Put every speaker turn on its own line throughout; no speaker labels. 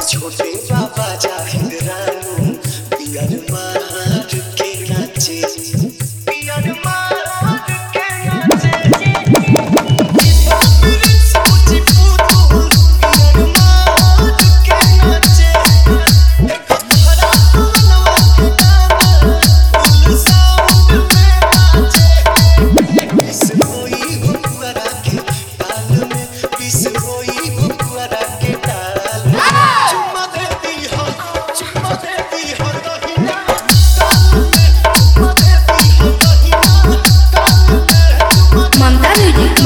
छोटे बाबा जाहिद रानू पियर मार के नाचे पियर मार के नाचे सोची पुतुल पियर मार के नाचे हरा मनवा के गाना फुल साउंड में नाचे इस होई बुआरा के ताल में इस होई बुआरा के ताल में चुम्मा देती हो रहीना ताल में चुम्मा देती हो रहीना ताल में
ममता म्यूजिक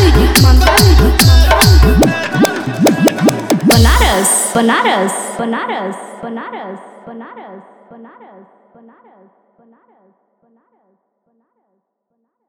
बनारस बनारस बनारस बनारस बनारस बनारस बनारस बनारस बनारस बनारस बनारस